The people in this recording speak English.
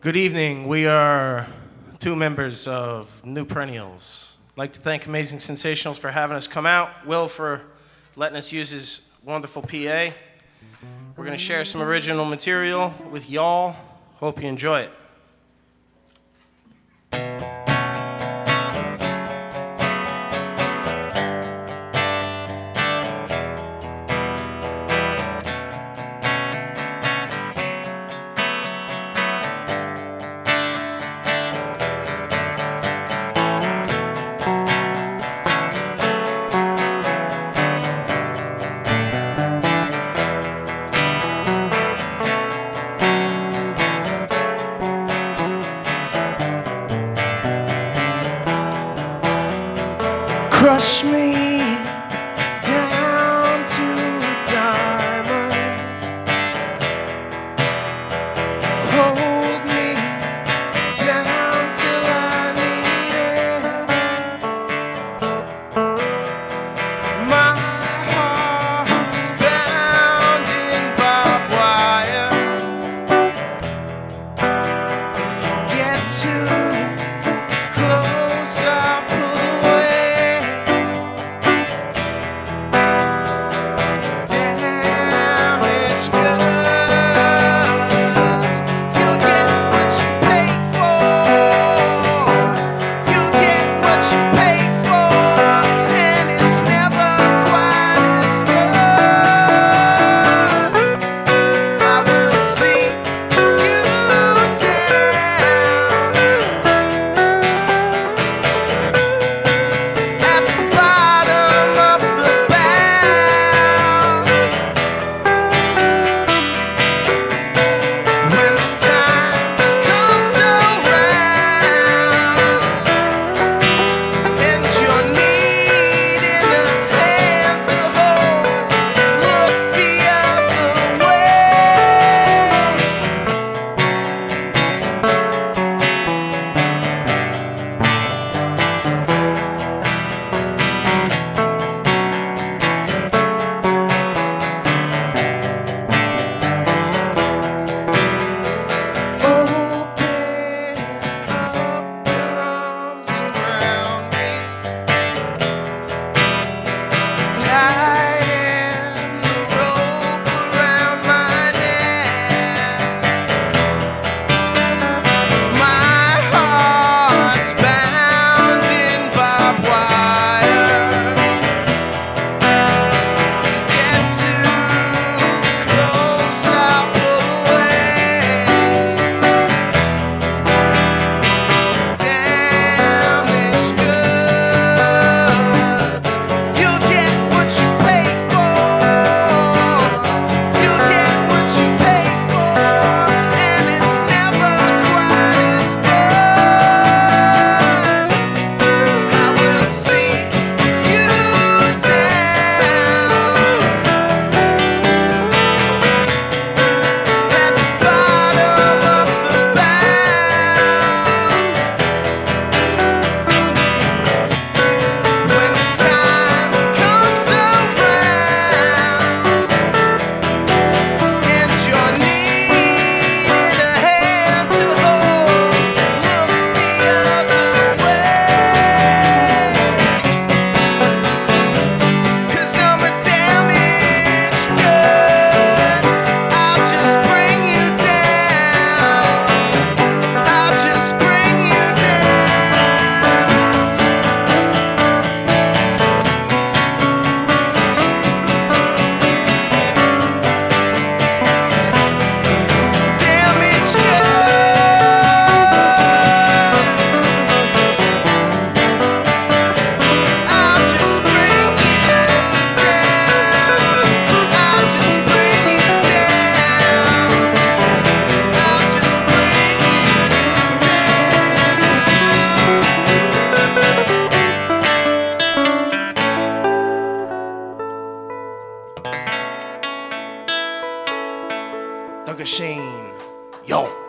Good evening. We are two members of New Perennials. I'd like to thank Amazing Sensationals for having us come out, Will for letting us use his wonderful PA. We're going to share some original material with y'all. Hope you enjoy it. Crush me down to a diamond. Hold me down till I need it. My heart's bound in barbed wire. If you get too close, I'll pull away. Duncan Shane, yo.